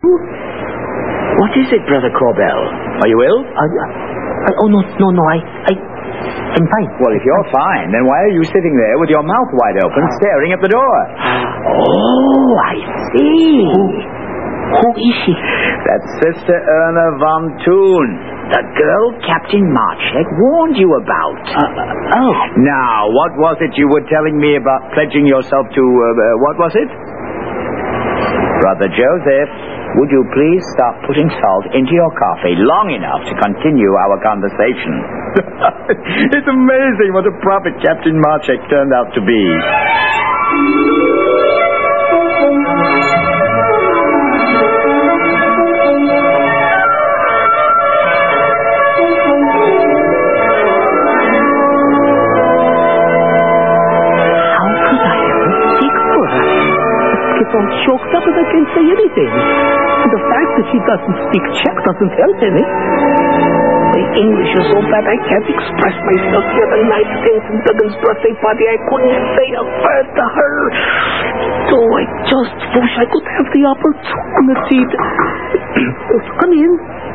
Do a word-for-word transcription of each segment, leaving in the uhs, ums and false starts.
What is it, Brother Corbell? Are you ill? Uh, uh, oh, no, no, no, I, I, I'm fine. Well, if you're fine, then why are you sitting there with your mouth wide open, uh, staring at the door? Oh, I see. Who, who is she? That's Sister Erna Von Thun, the girl Captain Marchek warned you about. Uh, uh, oh. Now, what was it you were telling me about pledging yourself to, uh, uh, what was it? Brother Joseph, would you please stop putting salt into your coffee long enough to continue our conversation? It's amazing what a prophet Captain Marchek turned out to be. I'm choked up and I can't say anything. The fact that she doesn't speak Czech doesn't help any. My English is so bad I can't express myself. The other night at Ensign Duggan's birthday party, I couldn't say a word to her. So I just wish I could have the opportunity to... Come in.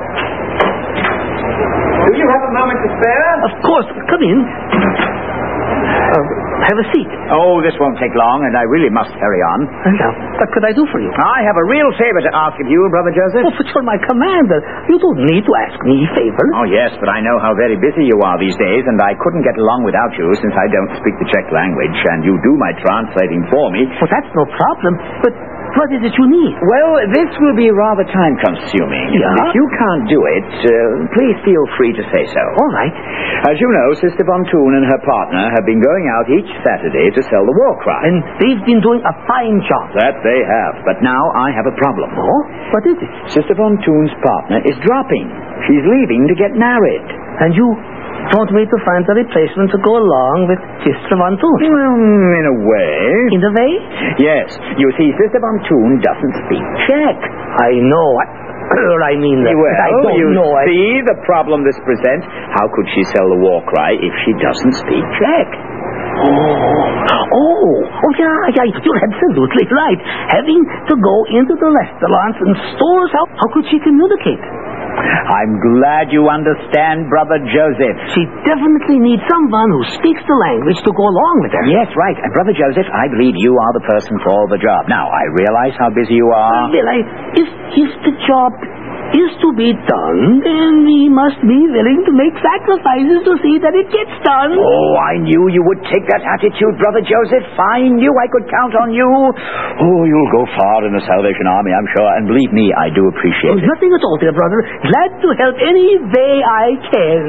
Do you have a moment to spare? Of course. Come in. Uh, have a seat. Oh, this won't take long, and I really must hurry on. Now, what could I do for you? I have a real favor to ask of you, Brother Joseph. Oh, but you're my commander. You don't need to ask me favors. Oh, yes, but I know how very busy you are these days, and I couldn't get along without you since I don't speak the Czech language, and you do my translating for me. Well, that's no problem, but what is it you need? Well, this will be rather time-consuming. Yeah? If you can't do it, uh, please feel free to say so. All right. As you know, Sister Von Thun and her partner have been going out each Saturday to sell the war cry. And they've been doing a fine job. That they have. But now I have a problem. Oh? What is it? Sister Von Thun's partner is dropping. She's leaving to get married. And you want me to find a replacement to go along with Sister Von Thun? Well, in a way. In a way? Yes. You see, Sister Von Thun doesn't speak Czech. I know. I mean, well, I don't you know. see the problem this presents. How could she sell the war cry if she doesn't speak Czech? Oh, oh, oh, yeah, yeah, you're absolutely right. Having to go into the restaurants and stores, how, how could she communicate? I'm glad you understand, Brother Joseph. She definitely needs someone who speaks the language to go along with her. Yes, right. And Brother Joseph, I believe you are the person for the job. Now, I realize how busy you are. Well, I, if, if the job is to be done, then we must be willing to make sacrifices to see that it gets done. Oh, I knew you would take that attitude, Brother Joseph. I knew I could count on you. Oh, you'll go far in the Salvation Army, I'm sure. And believe me, I do appreciate oh, it. Nothing at all, dear brother. Glad to help any way I can.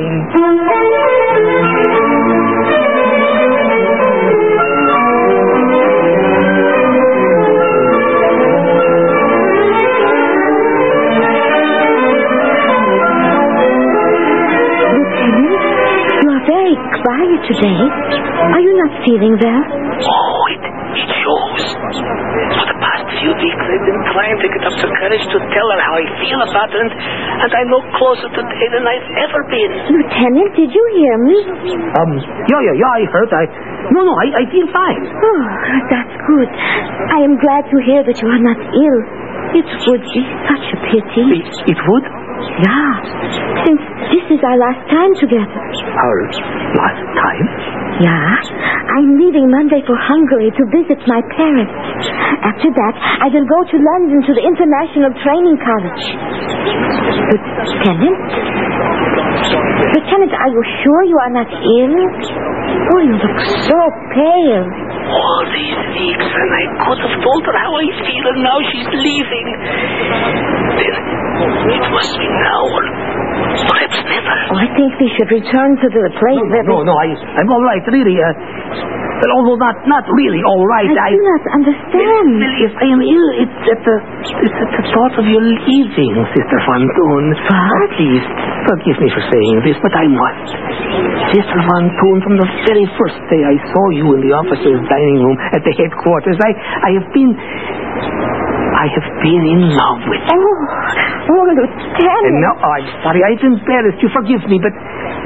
Quiet today. Are you not feeling well? Oh, it, it shows. For the past few weeks, I've been trying to get up the courage to tell her how I feel about her, and, and I'm no closer today than I've ever been. Lieutenant, did you hear me? Um, yeah, yeah, yeah, I heard. I, no, no, I, I feel fine. Oh, that's good. I am glad to hear that you are not ill. It would be such a pity. It, it would? Yeah, since this is our last time together. Our last time? Yeah, I'm leaving Monday for Hungary to visit my parents. After that, I will go to London to the International Training College. Lieutenant? Lieutenant, are you sure you are not ill? Oh, you look so pale. All these weeks, and I could have told her how I feel, and now she's leaving. Then it must be now, or perhaps never. Oh, I think we should return to the place no, where... No, no, I, I'm all right, really. Uh, but although not, not really all right, I... I do not understand. Well, well, if I am ill, it's at the, it's at the thought of your leaving, Sister Von Thun. What? Oh, please, forgive me for saying this, but I must. Sister Von Thun, from the very first day I saw you in the officers' dining room at the headquarters, I, I have been... I have been in love with you. Oh, oh, Lieutenant. And now, oh, I'm sorry, I've embarrassed you. Forgive me, but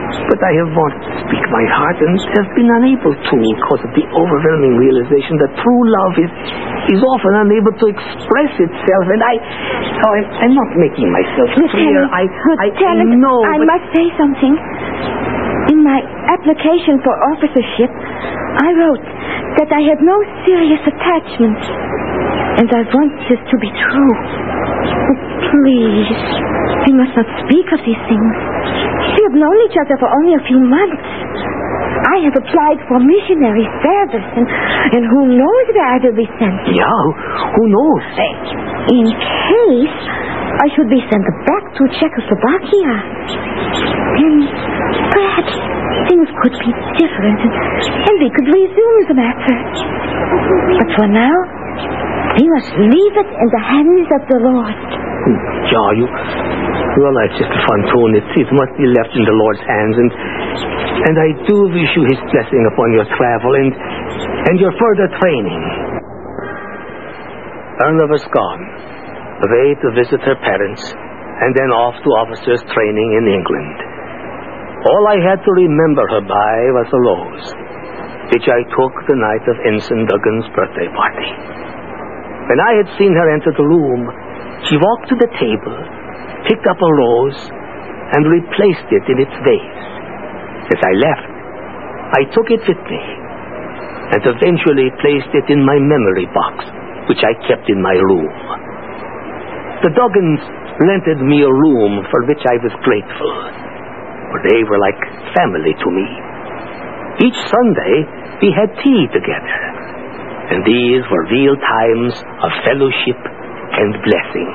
But I have wanted to speak my heart and have been unable to because of the overwhelming realization that true love is is often unable to express itself. And I, oh, I'm, I'm not making myself clear. I, I, I know. I but... must say something. In my application for officership, I wrote that I have no serious attachment, and I want this to be true. Oh, please, we must not speak of these things. We have known each other for only a few months. I have applied for missionary service, and, and who knows where I will be sent. Yeah, who knows? In case I should be sent back to Czechoslovakia, then perhaps things could be different, and, and we could resume the matter. But for now, we must leave it in the hands of the Lord. Yeah, you, you're right, Sister Fontoon. It, it must be left in the Lord's hands, and and I do wish you His blessing upon your travel and and your further training. Erna was gone, away to visit her parents, and then off to officers' training in England. All I had to remember her by was a rose, which I took the night of Ensign Duggan's birthday party. When I had seen her enter the room, she walked to the table, picked up a rose, and replaced it in its vase. As I left, I took it with me, and eventually placed it in my memory box, which I kept in my room. The Duggans rented me a room for which I was grateful, for they were like family to me. Each Sunday, we had tea together, and these were real times of fellowship and blessing.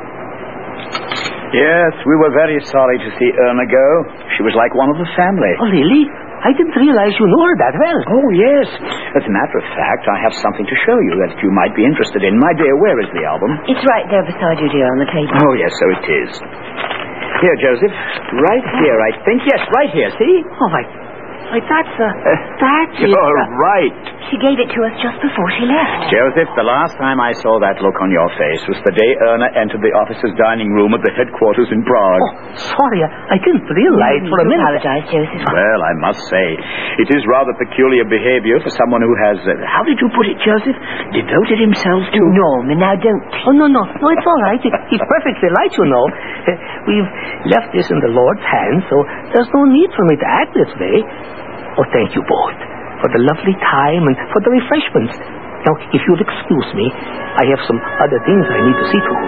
Yes, we were very sorry to see Erna go. She was like one of the family. Oh, really? I didn't realize you knew her that well. Oh, yes. As a matter of fact, I have something to show you that you might be interested in. My dear, where is the album? It's right there beside you, dear, on the table. Oh, yes, so it is. Here, Joseph. Right here, I think. Yes, right here. See? Oh, my... Why, that's, uh, that is... You're uh, right. She gave it to us just before she left. Joseph, the last time I saw that look on your face was the day Erna entered the officers' dining room at the headquarters in Prague. Oh, sorry, I, I didn't realize for a minute. Apologize, Joseph. Well, I must say, it is rather peculiar behavior for someone who has, uh, how did you put it, Joseph? Devoted himself to... Norman, now don't... Oh, no, no, no, it's all right. He, he's perfectly right, you know. Uh, we've left this in the Lord's hands, so there's no need for me to act this way. Oh, thank you both for the lovely time and for the refreshments. Now, if you'll excuse me, I have some other things I need to see to.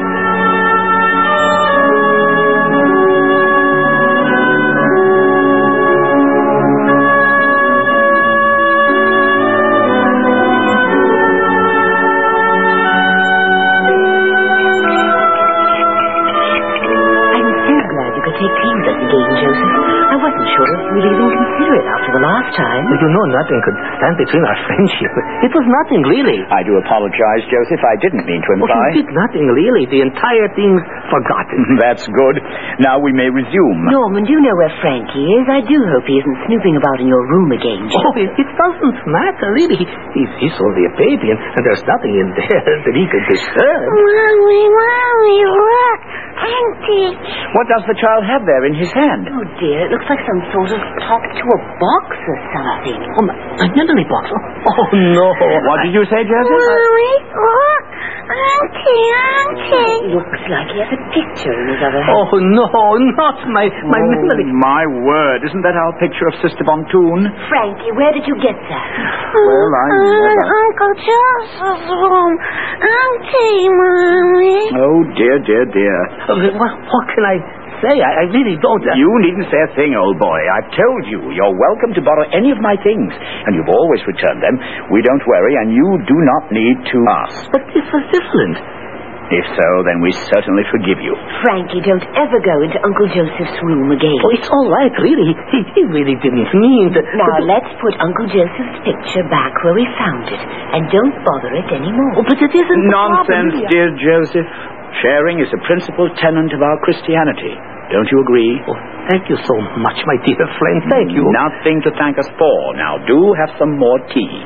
I'm so glad you could take tea with us again, Joseph. I wasn't sure if you'd even consider it after the last time. Well, you know, nothing could stand between our friendship. It was nothing, really. I do apologize, Joseph. I didn't mean to Oh, imply. you did nothing, really. The entire thing's forgotten. That's good. Now we may resume. Norman, do you know where Frankie is? I do hope he isn't snooping about in your room again, Oh, it, it doesn't matter, really. He's, he's only a baby, and, and there's nothing in there that he could disturb. Mommy, Mommy, look! Auntie! What does the child have there in his hand? Oh, dear, it looks like some sort of top to a box or something. Oh, my, my memory box. Oh, oh, no. What did you say, Joseph? Mommy, look! Auntie, Auntie! Looks like he has a picture in his other hand. Oh, no, not my, my Oh, memory. my word. Isn't that our picture of Sister Von Thun? Frankie, where did you get that? Well, I never... Uncle Joseph's room. Auntie, Mommy. Oh, dear, dear, dear. Uh, what, what can I say? I, I really don't... Uh... You needn't say a thing, old boy. I've told you, you're welcome to borrow any of my things, and you've always returned them. We don't worry, and you do not need to ask. But this was different. If so, then we certainly forgive you. Frankie, don't ever go into Uncle Joseph's room again. Oh, it's all right, really. He, he really didn't mean to... Now, to... let's put Uncle Joseph's picture back where we found it, and don't bother it anymore. Oh, but it isn't the Nonsense, problem. dear Joseph. Sharing is a principal tenet of our Christianity. Don't you agree? Oh, thank you so much, my dear friend. Thank you. Nothing to thank us for. Now, do have some more tea.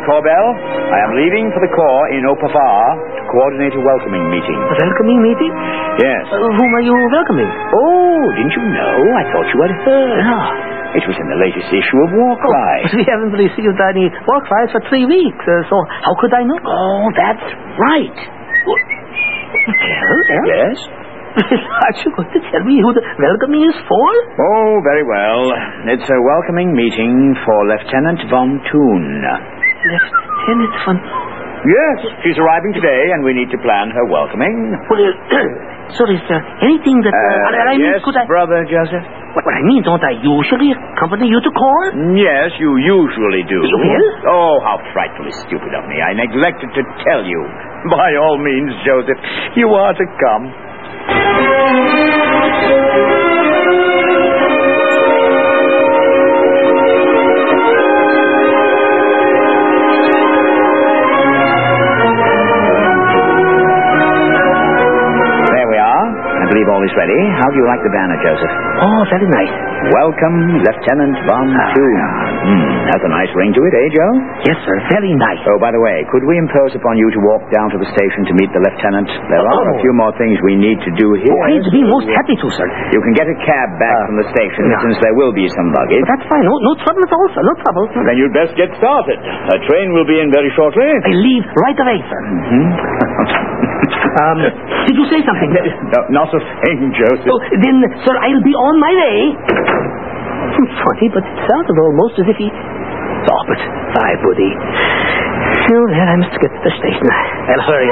Corbell. I am leaving for the Corps in Opafar to coordinate a welcoming meeting. A welcoming meeting? Yes. Uh, whom are you welcoming? Oh, didn't you know? I thought you had heard. Ah. It was in the latest issue of War Cry. Oh, we haven't received any war cries for three weeks, uh, so how could I know? Oh, that's right. Well, well. Yes? Aren't you going to tell me who the welcoming is for? Oh, very well. It's a welcoming meeting for Lieutenant Von Thun. Lieutenant Von... Yes, she's arriving today, and we need to plan her welcoming. Well, uh, so is there anything that... Uh, Uh, I mean, yes, could I... Brother Joseph? What, what I mean, don't I usually accompany you to court? Yes, you usually do. You will? Oh, how frightfully stupid of me. I neglected to tell you. By all means, Joseph, you are to come. All is ready. How do you like the banner, Joseph? Oh, very nice. Welcome, Lieutenant Von Thun. Hmm, that's a nice ring to it, eh, Joe? Yes, sir. Very nice. Oh, by the way, could we impose upon you to walk down to the station to meet the lieutenant? There are Oh. a few more things we need to do here. Oh, I'd be most happy to, sir. You can get a cab back Uh, from the station, yeah. since there will be some luggage. That's fine. No, no trouble at all, sir. No trouble. Then you'd best get started. A train will be in very shortly. I leave right away, sir. Hmm? Um, did you say something? No, not a thing, Joseph. Oh, then, sir, I'll be on my way. Funny, but it sounded almost as if he... Oh, but bye, buddy. Oh, well, I must get to the station. I'll hurry.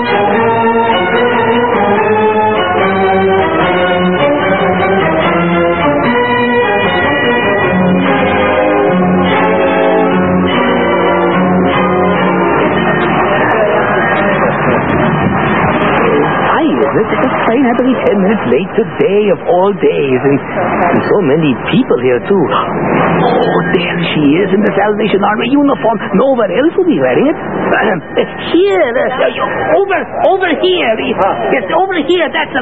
The train had to be ten minutes late today of all days, and, and so many people here too. Oh, there she is in the Salvation Army uniform. Nobody else will be wearing it. Um, here, uh, over, over here. Yes, over here. That's a.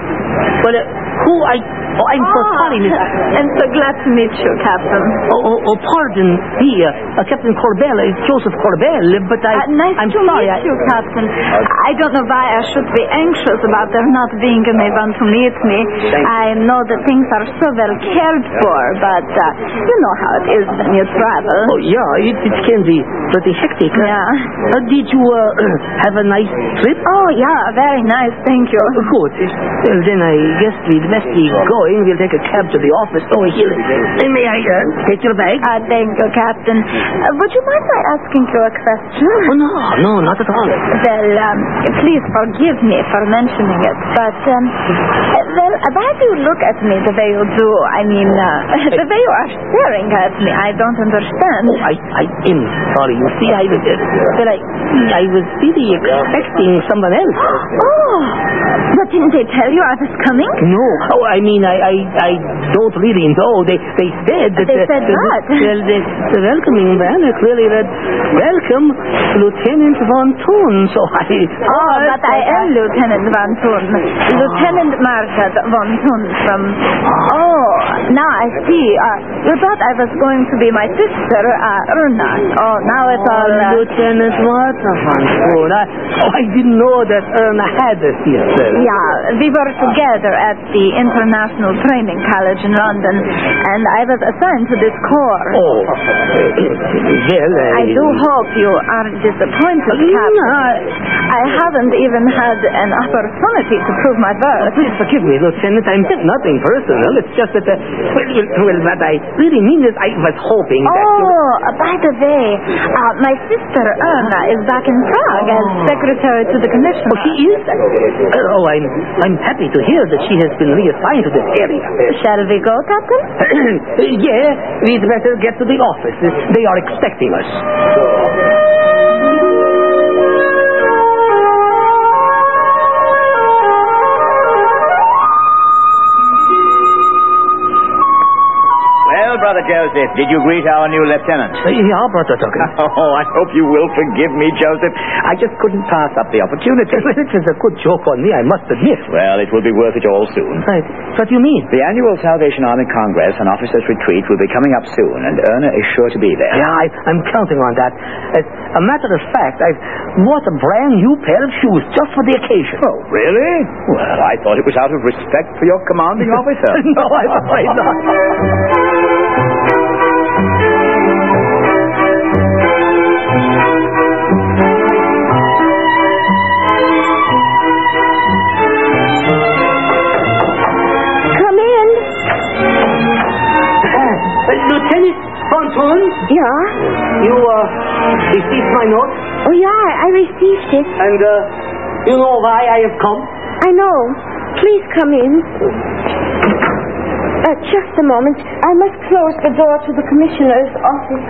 Well, uh, who I? Oh, I'm so Ah, sorry, Miss. I'm so glad to meet you, Captain. Oh, oh, oh pardon me, uh, uh, Captain Corbell, uh, Joseph Corbell, but I, Uh, nice I'm to sorry. meet you, Captain. I don't know why I should be anxious about there not being anyone to meet me. I know that things are so well cared for, but uh, you know how it is when you travel. Oh, yeah, it, it can be pretty hectic. Uh, Yeah. Uh, did you uh, have a nice trip? Oh, yeah, very nice, thank you. Uh, good. Well, then I guess we'd best be going. We'll take a cab to the office over here. Uh, may I uh, take your bag? Uh, thank you, Captain. Uh, would you mind my asking you a question? Oh, no, no, not at all. Well, um, please forgive me for mentioning it, but, um, uh, well, why do you look at me the way you do? I mean, uh, the way you are staring at me, I don't understand. Oh, I, I am sorry. You see, I was, uh, well, I, I was really expecting someone else. Oh, but didn't they tell you I was coming? No. Oh, I mean, I, I, I don't really know. They, they said that... They uh, said the, what? Well, the, the welcoming banner clearly read, "Welcome, Lieutenant Von Thun." So I... Oh, but I am Lieutenant Von Thun. Lieutenant Margaret Von Thun from... Oh, now I see. Uh, you thought I was going to be my sister, uh, Erna. Oh, now it's all... Uh, Lieutenant Martha Von Thun. I, oh, I didn't know that Erna had a sister. Yeah, we were together at the International Training College in London, and I was assigned to this corps. Oh, uh, well, I... I do hope you aren't disappointed, Captain. I haven't even had an opportunity to prove my worth. Please forgive me, Lieutenant. I meant nothing personal. It's just that, uh, well, well, what I really mean is I was hoping that... Oh, uh, by the way, uh, my sister Erna is back in Prague as secretary to the commission. Oh, she is? Uh, oh, I'm, I'm happy to hear that she has been reassigned to this area. Shall we go, Captain? Yeah, we'd better get to the office. They are expecting us. Brother Joseph, did you greet our new lieutenant? Uh, yeah, Brother Tucker. Oh, I hope you will forgive me, Joseph. I just couldn't pass up the opportunity. It was a good joke on me, I must admit. Well, it will be worth it all soon. Right. What do you mean? The annual Salvation Army Congress and Officers' Retreat will be coming up soon, and Erna is sure to be there. Yeah, I, I'm counting on that. Uh, a matter of fact, I've bought a brand new pair of shoes just for the occasion. Oh, really? Well, I thought it was out of respect for your commanding officer. No, I'm afraid not. Lieutenant Pontoon? Yeah? You, uh, received my note? Oh, yeah, I received it. And, uh, you know why I have come? I know. Please come in. Uh, just a moment. I must close the door to the commissioner's office.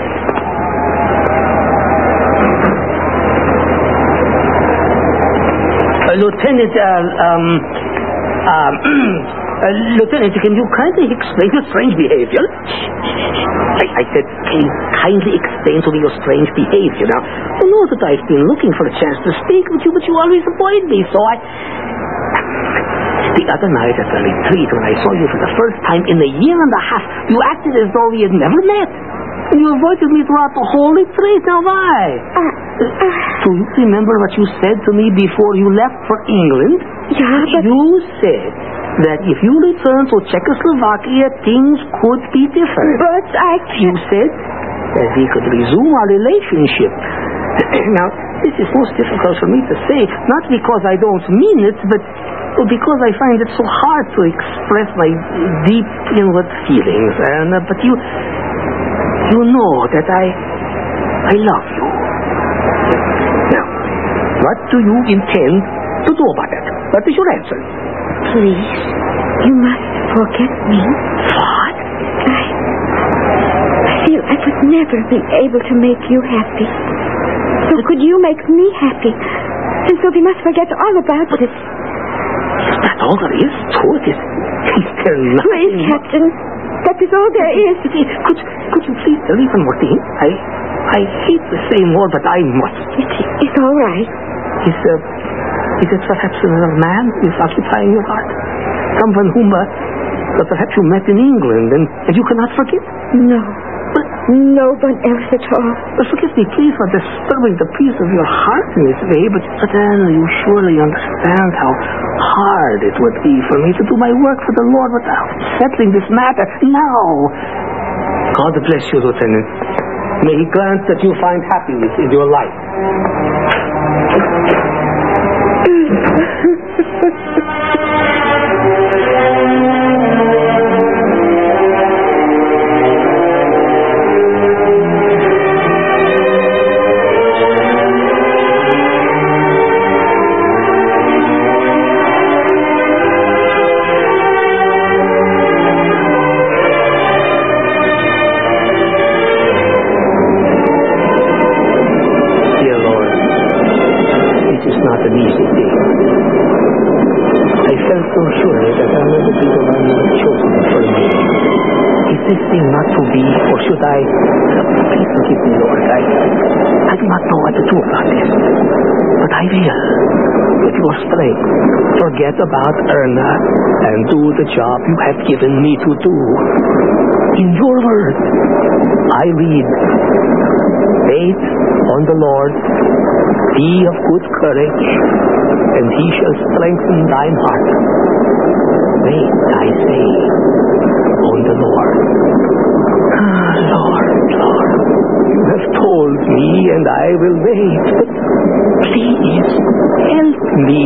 Uh, Lieutenant, uh, um, um, uh, Lieutenant, can you kindly explain your strange behavior? I, I said, can you kindly explain to me your strange behavior? Now, you know that I've been looking for a chance to speak with you, but you always avoid me, so I... The other night at the retreat, when I saw you for the first time in a year and a half, you acted as though we had never met. And you avoided me throughout the whole retreat. Now, why? Uh, uh, Do you remember what you said to me before you left for England? yeah, but... You said that if you return to Czechoslovakia, things could be different. But I You can't... said that we could resume our relationship. Now, this is most difficult for me to say, not because I don't mean it, but because I find it so hard to express my deep inward feelings. And uh, but you, you know that I, I love you. Now, what do you intend to do about it? What is your answer? Please, you must forget me. What? I... I feel I would never be able to make you happy. So could you make me happy? And so we must forget all about this. Is that all there is to it? Is, is there nothing... Please, Captain. That is all there is. Could, could you please tell me one more thing? I, I hate to say more, but I must. It, it's all right. Is, uh, is it perhaps another man who is occupying your heart? Someone whom uh, that perhaps you met in England and, and you cannot forget? No. No one else at all. But forgive me, please, for disturbing the peace of your heart in this way, but, but then you surely understand how hard it would be for me to do my work for the Lord without settling this matter now. God bless you, Lieutenant. May He grant that you find happiness in your life. I, please forgive me, Lord. I, I do not know what to do about this. But I will, with your strength, forget about Erna and do the job you have given me to do. In your word, I read, wait on the Lord, be of good courage, and He shall strengthen thine heart. Wait, I say, on the Lord. Ah, Lord, Lord, you have told me and I will wait, but please help me.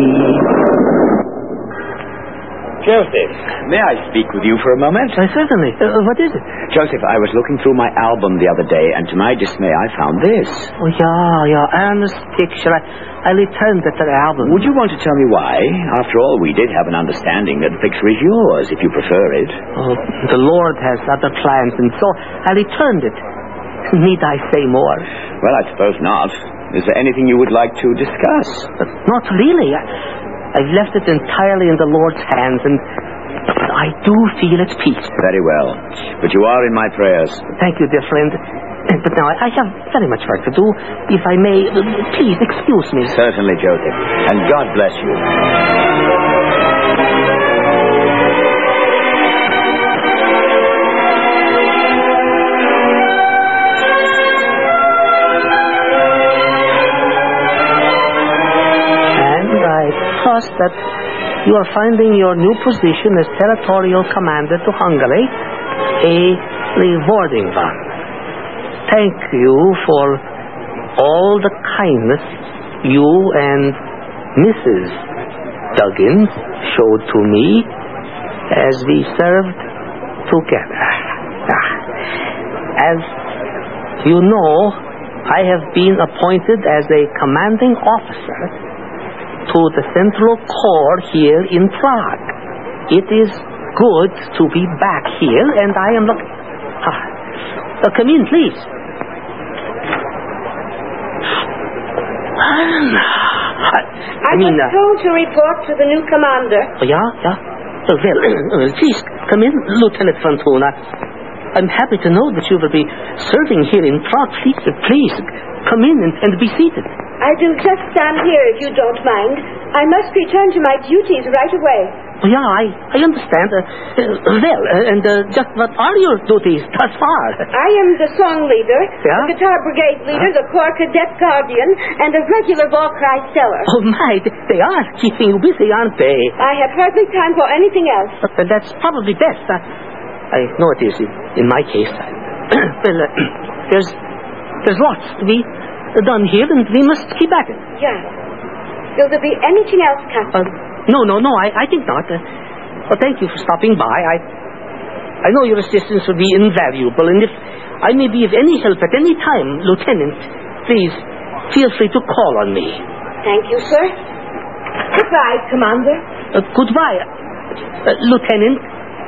Joseph, may I speak with you for a moment? Uh, certainly. Uh, what is it? Joseph, I was looking through my album the other day, and to my dismay, I found this. Oh, yeah, yeah, Ernest picture. I, I returned it to the album. Would you want to tell me why? After all, we did have an understanding that the picture is yours, if you prefer it. Oh, the Lord has other plans, and so I returned it. Need I say more? Well, I suppose not. Is there anything you would like to discuss? But not really. I... I've left it entirely in the Lord's hands, and I do feel at peace. Very well. But you are in my prayers. Thank you, dear friend. But now, I have very much work to do. If I may, please excuse me. Certainly, Joseph. And God bless you. trust that you are finding your new position as territorial commander to Hungary a rewarding one. Thank you for all the kindness you and Missus Duggins showed to me as we served together. As you know, I have been appointed as a commanding officer to the Central Corps here in Prague. It is good to be back here, and I am looking... Ah, uh, come in, please. I, I I mean, was uh, told to report to the new commander. oh, yeah, yeah. Uh, well, uh, please, come in, Lieutenant von Thun. I'm happy to know that you will be serving here in Prague. Please, uh, please, come in and, and be seated. I do just stand here if you don't mind. I must return to my duties right away. Oh, yeah, I, I understand. Uh, uh, well, uh, and uh, just what are your duties thus far? I am the song leader, Yeah? the guitar brigade leader, Huh? the corps cadet guardian, and a regular ball cry seller. Oh, my, they are keeping you busy, aren't they? I have hardly time for anything else. But that's probably best. Uh, I know it is in, in my case. well, uh, there's, there's lots to be done here, and we must keep at it. Yeah. Will there be anything else, Captain? Uh, no, no, no, I, I think not. Uh, well, thank you for stopping by. I I know your assistance will be invaluable, and if I may be of any help at any time, Lieutenant, please feel free to call on me. Thank you, sir. Goodbye, Commander. Uh, goodbye, uh, Lieutenant.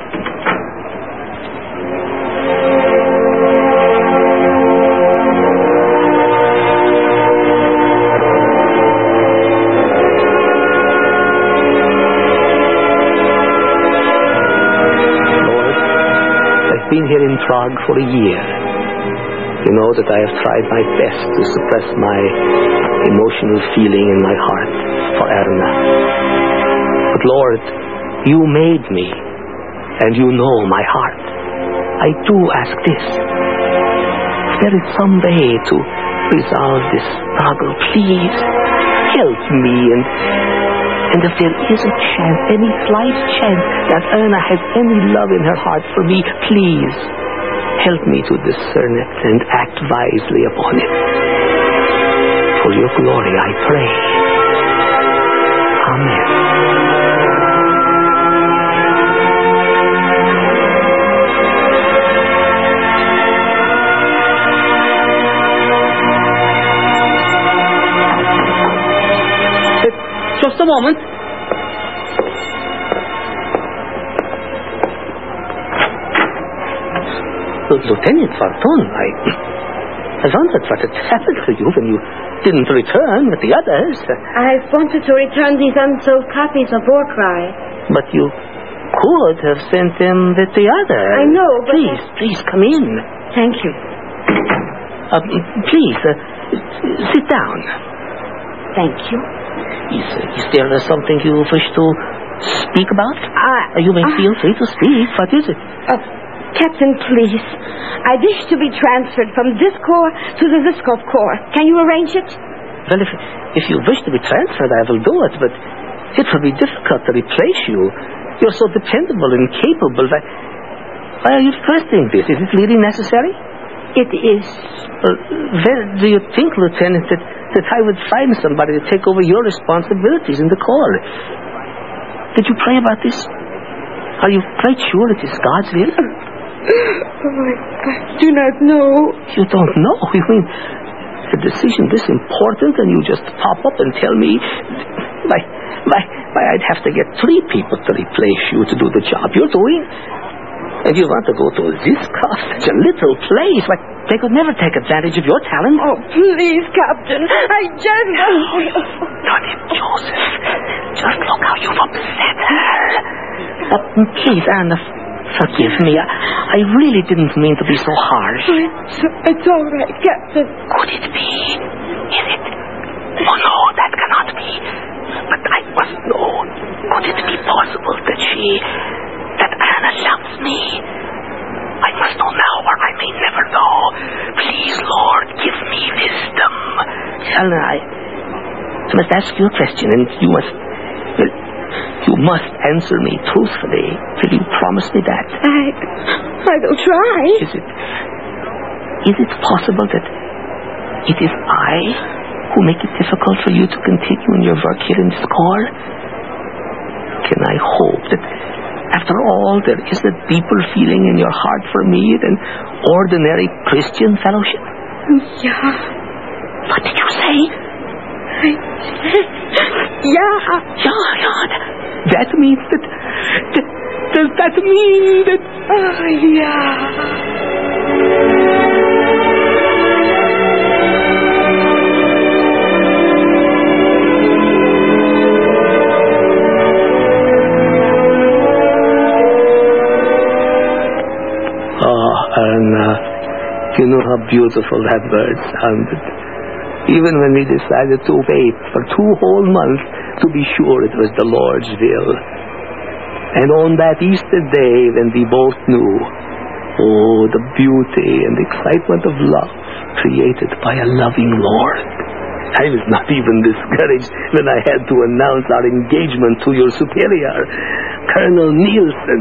Been here in Prague for a year. You know that I have tried my best to suppress my emotional feeling in my heart for Erna. But Lord, you made me, and you know my heart. I do ask this. If there is some way to resolve this struggle, please help me, and And if there is a chance, any slight chance, that Erna has any love in her heart for me, please help me to discern it and act wisely upon it. For your glory, I pray. Amen. Just a moment. Lieutenant von Thun, I, I wondered what had happened to you when you didn't return with the others. I wanted to return these unsold copies of War Cry. But you could have sent them with the others. I know, but... Please, please come in. Thank you. Uh, please, uh, sit down. Thank you. Is, uh, is there uh, something you wish to speak about? I... Uh, you may uh, feel free to speak. What is it? Uh, Captain, please. I wish to be transferred from this corps to the Ziskov Corps. Can you arrange it? Well, if, if you wish to be transferred, I will do it, but it will be difficult to replace you. You're so dependable and capable. That... Why are you requesting this? Is it really necessary? It is. Uh, well, do you think, Lieutenant, that, that I would find somebody to take over your responsibilities in the Corps? Did you pray about this? Are you quite sure it is God's will? Oh, I, I do not know. You don't know? You mean a decision this important and you just pop up and tell me? Why, why, why I'd have to get three people to replace you to do the job you're doing? And you want to go to Ziskov, such a little place? Like, they could never take advantage of your talent. Oh, please, Captain. I just... Johnny Joseph, just look how you've upset her. Uh, please, Anna, forgive me. I, I really didn't mean to be so harsh. It's, it's all right, Captain. Could it be? Is it? Oh, no, that cannot be. But I must know. Could it be possible that she... that Anna loves me? I must know now, or I may never know. Please, Lord, give me wisdom. Anna, I must ask you a question, and you must... Well, You must answer me truthfully. Will you promise me that? I... I will try. Is it... Is it possible that it is I who make it difficult for you to continue in your work here in this corps? Can I hope that after all there is a deeper feeling in your heart for me than ordinary Christian fellowship? Yeah. What did you say? I said... Yeah. Yeah, yeah. That means that... that does that mean that... Oh, yeah. And uh, you know how beautiful that word sounded. Even when we decided to wait for two whole months to be sure it was the Lord's will. And on that Easter day when we both knew, oh, the beauty and excitement of love created by a loving Lord. I was not even discouraged when I had to announce our engagement to your superior, Colonel Nielsen.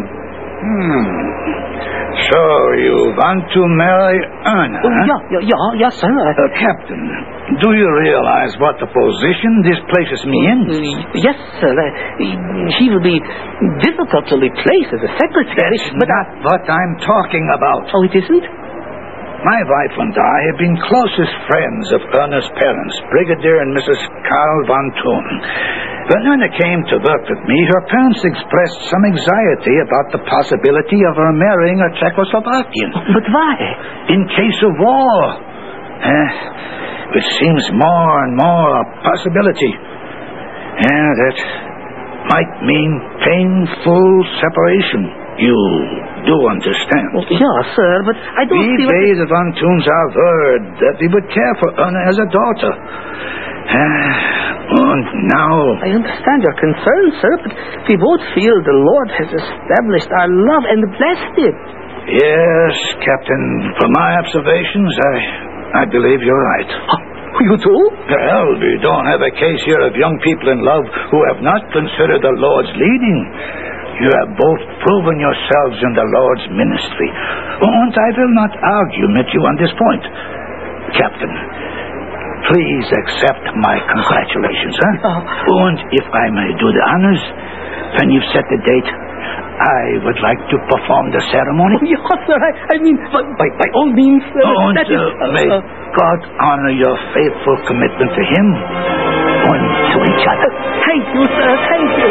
Hmm. So you want to marry Erna? Oh, yeah, yeah, yeah, yes, sir. Uh, Captain, do you realize what the position this places me in? Uh, yes, sir. Uh, he will be difficult to replace as a secretary. That's but not I... what I'm talking about. Oh, it isn't? My wife and I have been closest friends of Erna's parents, Brigadier and Missus Karl von Thun. When Erna came to work with me, her parents expressed some anxiety about the possibility of her marrying a Czechoslovakian. But why? In case of war. Uh, which seems more and more a possibility. Yeah, that might mean painful separation. You do understand. Well, yeah, sir, but I don't we see... We gave the Von Thuns our word that we would care for Erna as a daughter. Uh, and now... I understand your concern, sir, but we both feel the Lord has established our love and blessed it. Yes, Captain. From my observations, I, I believe you're right. Oh, you too? Well, we don't have a case here of young people in love who have not considered the Lord's leading. You have both proven yourselves in the Lord's ministry. And I will not argue with you on this point. Captain, please accept my congratulations, huh? Oh. And if I may do the honors, when you've set the date, I would like to perform the ceremony. Oh, yes, sir. I, I mean, by, by, by all means, sir. And that is, uh, uh, may uh, God honor your faithful commitment to Him and to each other. Thank you, sir. Thank you.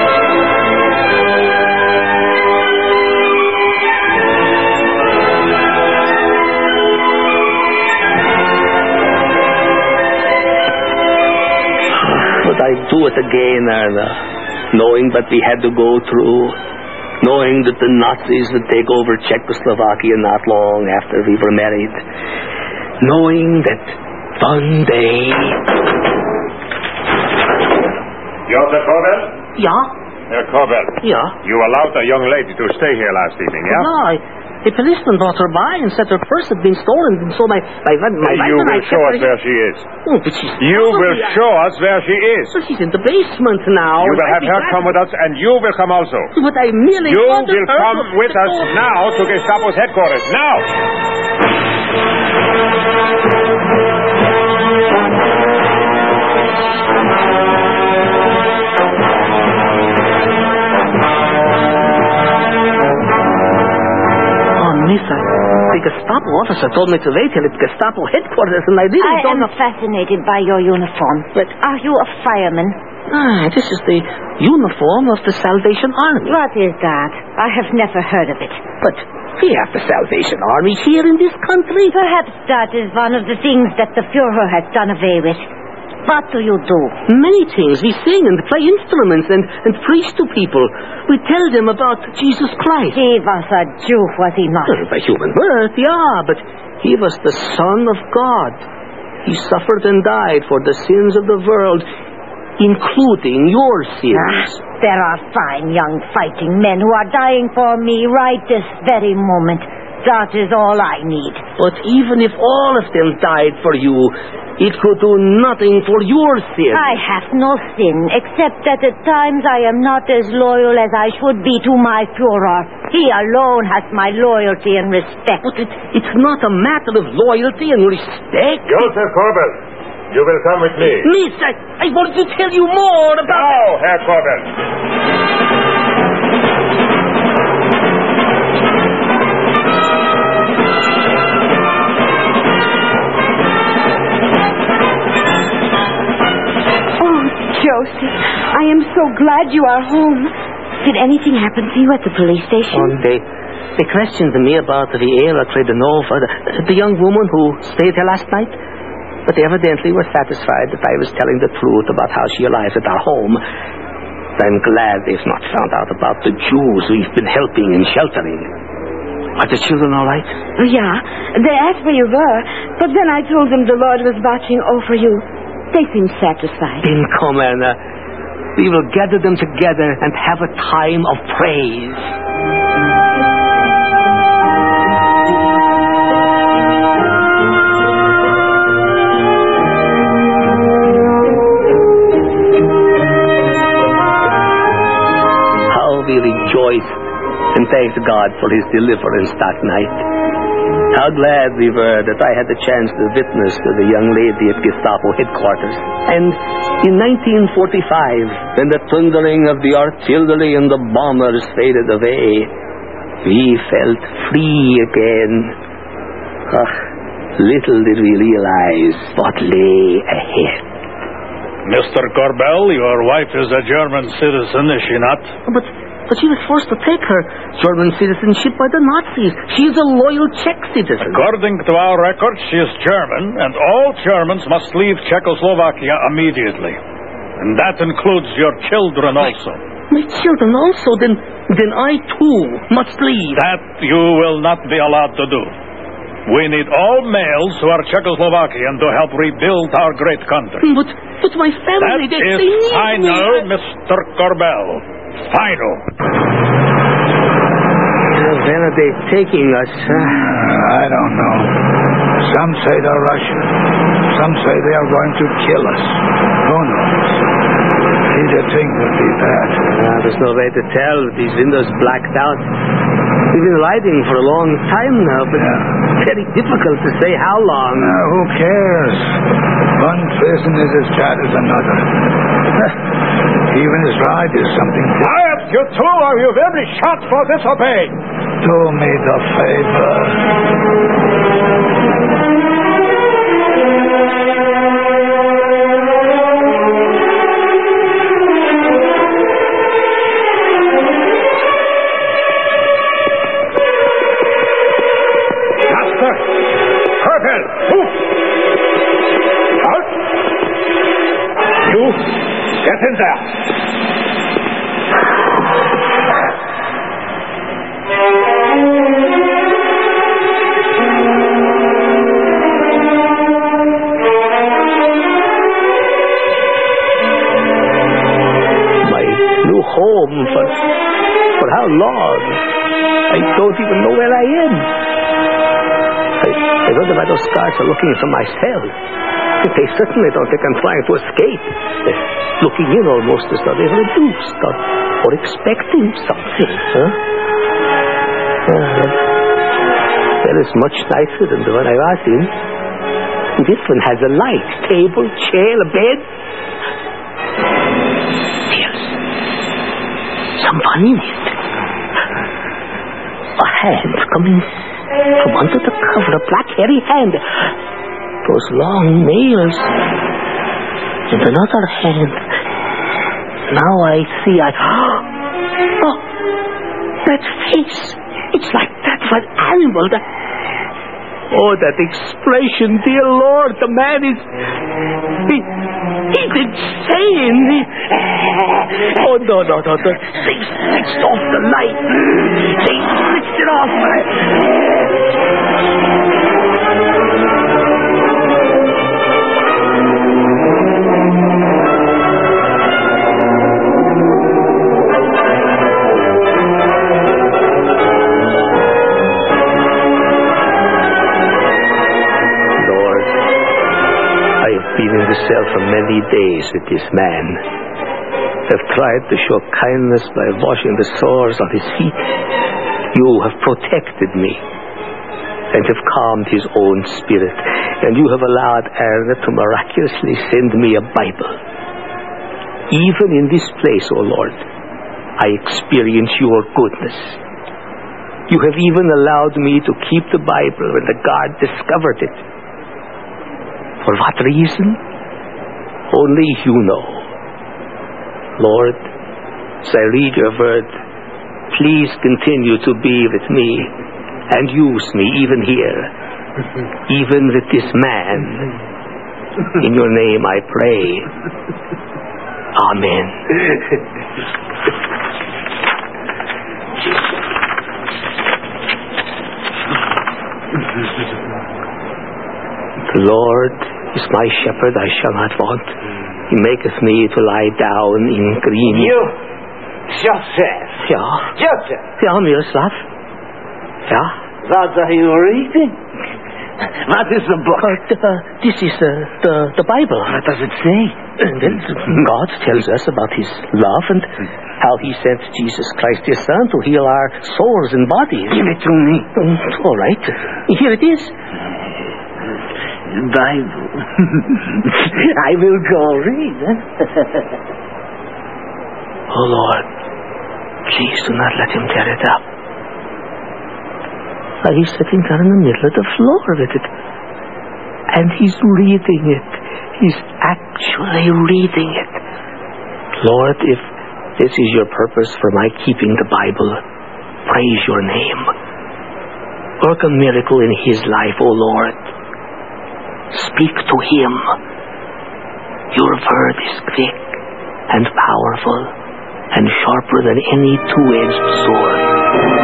Would I do it again, Erna? Knowing what we had to go through, knowing that the Nazis would take over Czechoslovakia not long after we were married, knowing that one day... Joseph Korbel? Yeah? Herr Korbel. Yeah? You allowed a young lady to stay here last evening, yeah? No, I, a policeman brought her by and said her purse had been stolen, and so my, my, my, my wife You and I will show us her... where she is. Oh, but she's You will probably- show us where she is. Well, she's in the basement now. You will I'd have be her glad come to- with us, and you will come also. But I merely You wanted will her come to- with us now to Gestapo's headquarters. Now! Lisa, the Gestapo officer told me to wait till at Gestapo headquarters, and I really I don't am know... fascinated by your uniform. But- Are you a fireman? Ah, this is the uniform of the Salvation Army. What is that? I have never heard of it. But we have the Salvation Army here in this country. Perhaps that is one of the things that the Fuhrer has done away with. What do you do? Many things. We sing and play instruments and, and preach to people. We tell them about Jesus Christ. He was a Jew, was he not? Well, by human birth, yeah, but he was the Son of God. He suffered and died for the sins of the world, including your sins. Ah, there are fine young fighting men who are dying for me right this very moment. That is all I need. But even if all of them died for you, it could do nothing for your sin. I have no sin, except that at times I am not as loyal as I should be to my Führer. He alone has my loyalty and respect. But it, it's not a matter of loyalty and respect. Joseph Corbel, you will come with me. Miss, I, I want to tell you more about... Now, Herr Corbel. Joseph, I am so glad you are home. Did anything happen to you at the police station? Oh, they, they questioned me about the Era Kredenova, the, the young woman who stayed here last night. But they evidently were satisfied that I was telling the truth about how she arrived at our home. I'm glad they've not found out about the Jews we've been helping and sheltering. Are the children all right? Yeah, they asked where you were, but then I told them the Lord was watching over you. They seem satisfied. Then come, Anna. We will gather them together and have a time of praise. How we rejoiced and thanked God for his deliverance that night. How glad we were that I had the chance to witness to the young lady at Gestapo headquarters. And in nineteen forty-five, when the thundering of the artillery and the bombers faded away, we felt free again. Ah, little did we realize what lay ahead. Mister Corbel, your wife is a German citizen, is she not? But... But she was forced to take her German citizenship by the Nazis. She is a loyal Czech citizen. According to our records, she is German, and all Germans must leave Czechoslovakia immediately. And that includes your children also. My, my children also? Then, then I too must leave. That you will not be allowed to do. We need all males who are Czechoslovakian to help rebuild our great country. But, but my family... That they, is they need final, me. Mister Corbel. Final. Where are they taking us? Huh? I don't know. Some say they're Russian. Some say they are going to kill us. Who knows? Either thing will be bad. Ah, there's no way to tell with these windows blacked out. We've been riding for a long time now, but yeah. Very difficult to say how long. Now, who cares? One prison is as bad as another. Even his ride is something. Quiet, you two, or you will be shot for disobeying. Do me the favor. Master, Corbel, move. Out. You, get in there. Home for, for how long? I don't even know where I am. I, I wonder why those guards are looking for my cell. They certainly don't think I'm trying to escape. They're looking in almost as though they're reduced or, or expecting something. Huh? Uh, well, it's much nicer than the one I was in. This one has a light, table, chair, a bed. Someone in it. A hand coming from under the cover, a black hairy hand. Those long nails. And another hand. Now I see I... Oh, that face. It's like that of an animal. That... Oh, that expression, dear Lord, the man is... He... He's insane. He... Oh, no, no, no, no. They switched off the light. They switched it off. myself for many days with this man. Have tried to show kindness by washing the sores on his feet. You have protected me and have calmed his own spirit, and you have allowed Erna to miraculously send me a Bible. Even in this place, O Lord, I experience your goodness. You have even allowed me to keep the Bible when the guard discovered it. For what reason? Only you know. Lord, as I read your word, please continue to be with me and use me even here, even with this man. In your name I pray. Amen. The Lord is my shepherd, I shall not want. He maketh me to lie down in green. You, Joseph. Ja. Joseph. Ja, Miroslav. Ja. What are you reading? What is the book? Uh, uh, this is uh, the, the Bible. What does it say? And then God tells us about His love and how He sent Jesus Christ, His Son, to heal our souls and bodies. Give it to me. Um, all right. Here it is. Bible. I will go read. Oh, Lord, please do not let him tear it up. Uh, he's sitting down in the middle of the floor with it. And he's reading it. He's actually reading it. Lord, if this is your purpose for my keeping the Bible, praise your name. Work a miracle in his life, O Lord. Speak to him. Your word is quick and powerful and sharper than any two-edged sword.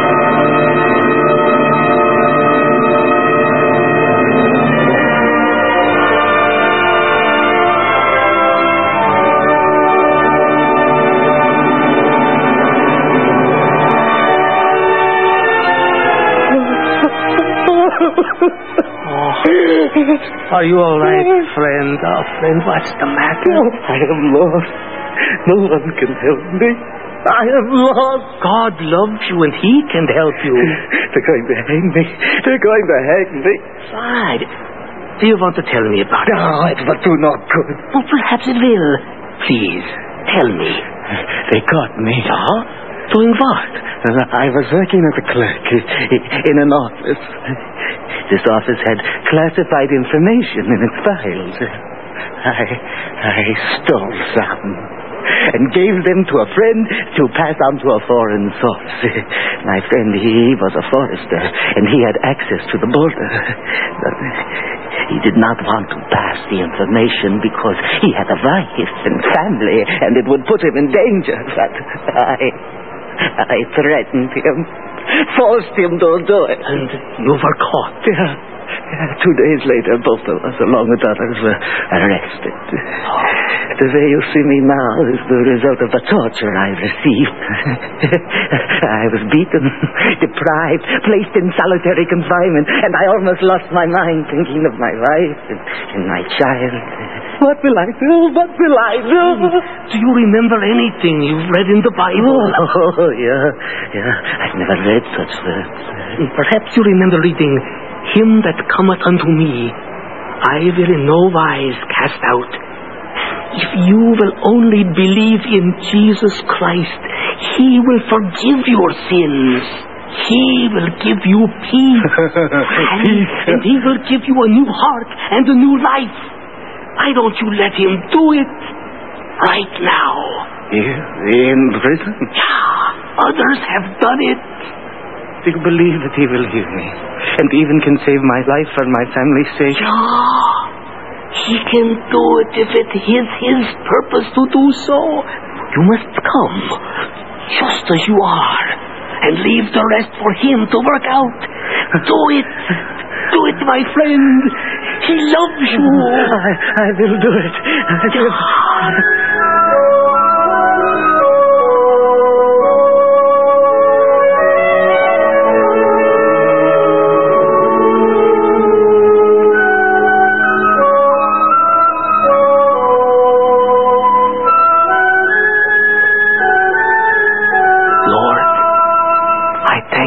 Are you all right, friend? Oh, friend, what's the matter? I am lost. No one can help me. I am lost. God loves you and He can help you. They're going to hang me. They're going to hang me. Fine. Do you want to tell me about it? No, it will do no good. Well, perhaps it will. Please, tell me. They caught me. Yeah? Doing what? I was working as a clerk in an office. This office had classified information in its files. I, I stole some and gave them to a friend to pass on to a foreign source. My friend, he was a forester, and he had access to the border. But he did not want to pass the information because he had a wife and family, and it would put him in danger. But I, I threatened him. Forced him to do it. And you were caught. Yeah. yeah. Two days later, both of us, along with others, were arrested. Oh. The way you see me now is the result of the torture I received. I was beaten, deprived, placed in solitary confinement, and I almost lost my mind thinking of my wife and, and my child. What will I do? What will I do? Do you remember anything you've read in the Bible? Oh, yeah, yeah. I've never read such words. Perhaps you remember reading, Him that cometh unto me, I will in no wise cast out. If you will only believe in Jesus Christ, He will forgive your sins. He will give you peace. and, and He will give you a new heart and a new life. Why don't you let Him do it right now? Here, in prison? Yeah, others have done it. Do you believe that He will heal me? And even can save my life for my family's sake? Yeah, He can do it if it is His purpose to do so. You must come, just as you are, and leave the rest for Him to work out. Do it. Do it, my friend. He loves you. I, I will do it. I will.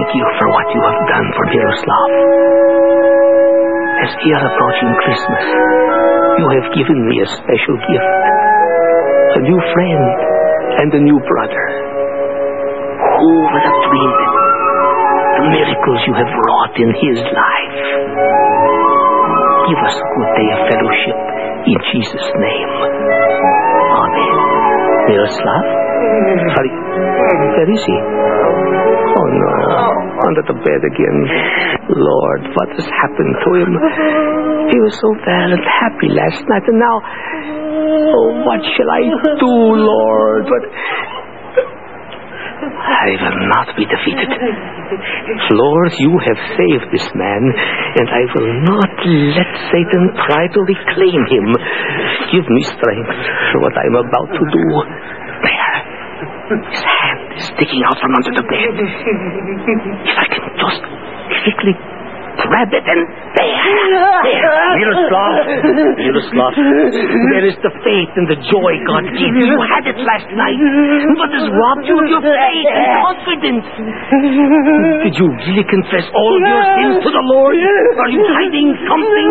thank you for what you have done for Miroslav. As we are approaching Christmas, you have given me a special gift. A new friend and a new brother. Who would have dreamed it? The miracles you have wrought in his life. Give us a good day of fellowship in Jesus' name. Amen. Miroslav? Sorry. Where is he? Oh no. Under the bed again. Lord, what has happened to him? He was so well and happy last night, and now... Oh, what shall I do, Lord? What... I will not be defeated. Lord, you have saved this man, and I will not let Satan try to reclaim him. Give me strength for what I am about to do. There. His hand is sticking out from under the bed. If I can just quickly grab it and there. There. Miroslav. Miroslav. There is the faith and the joy God gave you. You had it last night. But has robbed you of your faith and confidence. Did you really confess all your sins to the Lord? Are you hiding something?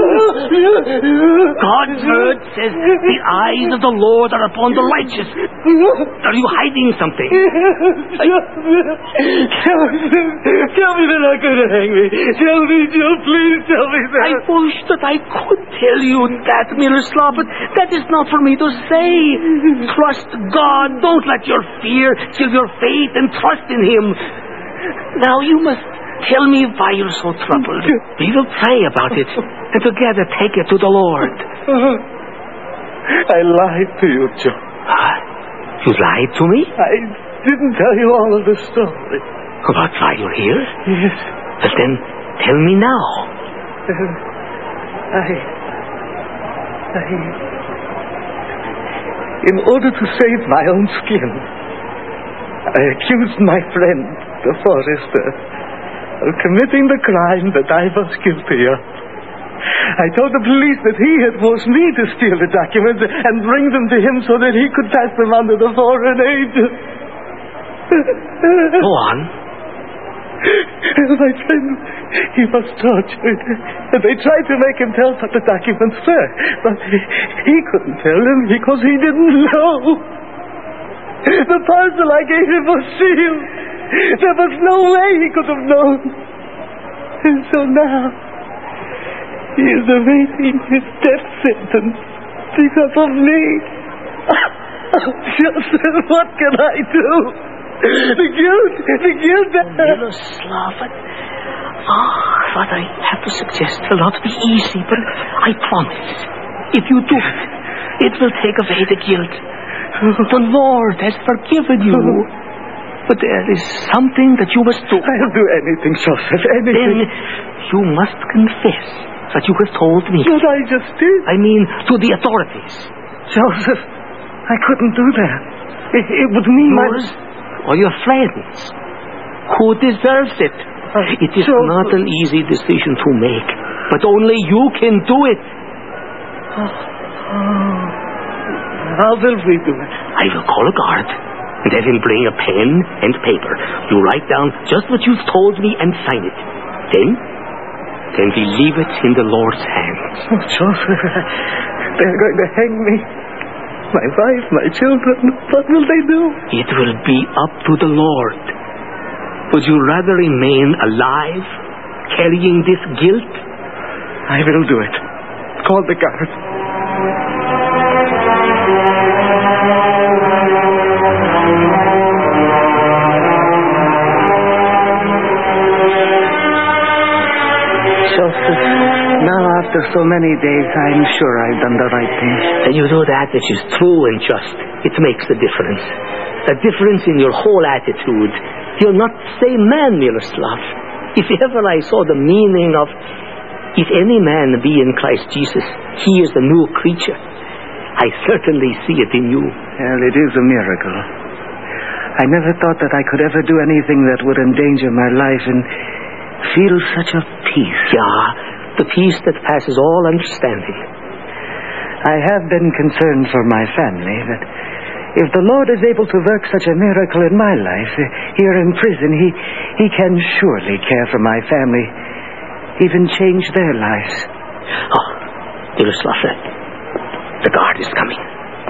God's word says the eyes of the Lord are upon the righteous. Are you hiding something? Tell me, tell me they're not going to hang me. Tell me, Joe, please tell me that. I wish that I could tell you that, Miroslav, but that is not for me to say. Trust God. Don't let your fear kill your faith, and trust in Him. Now you must tell me why you're so troubled. We will pray about it, and together take it to the Lord. I lied to you, Joe. Uh, you lied to me? I didn't tell you all of the story. About why you're here? Yes. But then, tell me now. Uh, I... I... In order to save my own skin, I accused my friend, the forester, of committing the crime that I was guilty of. I told the police that he had forced me to steal the documents and bring them to him so that he could pass them on to the foreign agent. Go on. My friend, he was tortured. And they tried to make him tell what the documents were. But he, he couldn't tell them because he didn't know. The parcel I gave him was sealed. There was no way he could have known. And so now, he is awaiting his death sentence because of me. Joseph, what can I do? The guilt, the guilt that... Miroslav, oh, what I have to suggest will not be easy, but I promise, if you do it, it will take away the guilt. The Lord has forgiven you. But there is something that you must do. I'll do anything, Joseph, anything. Then you must confess that you have told me. But I just did. I mean, to the authorities. Joseph, I couldn't do that. It, it would mean Yours my... or your friends. Who deserves it? Uh, it is Joseph. not an easy decision to make, but only you can do it. Oh, oh. How will we do it? I will call a guard and have him bring a pen and paper. You write down just what you've told me and sign it. Then, then we leave it in the Lord's hands. Oh, Joseph, they're going to hang me. My wife, my children, what will they do? It will be up to the Lord. Would you rather remain alive, carrying this guilt? I will do it. Call the guard. Joseph, now after so many days, I'm sure I've done the right thing. And you do that which is true and just. It makes a difference. A difference in your whole attitude. You're not the same man, Miroslav. If ever I saw the meaning of, if any man be in Christ Jesus, he is a new creature. I certainly see it in you. Well, it is a miracle. I never thought that I could ever do anything that would endanger my life and feel such a peace. Yeah, the peace that passes all understanding. I have been concerned for my family, that if the Lord is able to work such a miracle in my life, uh, here in prison, he, He can surely care for my family, even change their lives. Oh, dearest Lasha, the guard is coming.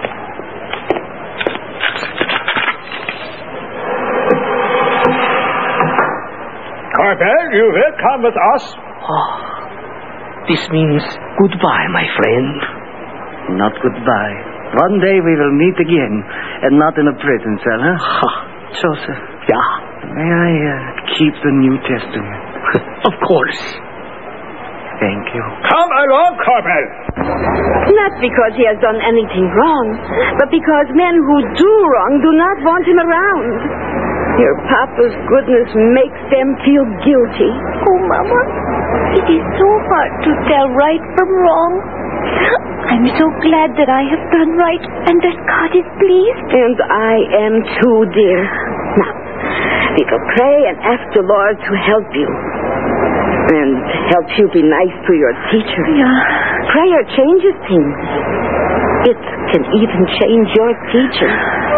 Corbel, you will come with us? Oh, this means goodbye, my friend. Not goodbye. One day we will meet again, and not in a prison cell, huh? Huh. Joseph. Yeah. May I uh, keep the New Testament? Of course. Thank you. Come along, Corbel. Not because he has done anything wrong, but because men who do wrong do not want him around. Your papa's goodness makes them feel guilty. Oh, Mama, it is so hard to tell right from wrong. I'm so glad that I have done right and that God is pleased. And I am too, dear. Now, we will pray and ask the Lord to help you. And help you be nice to your teacher. Yeah. Prayer changes things. It can even change your teacher.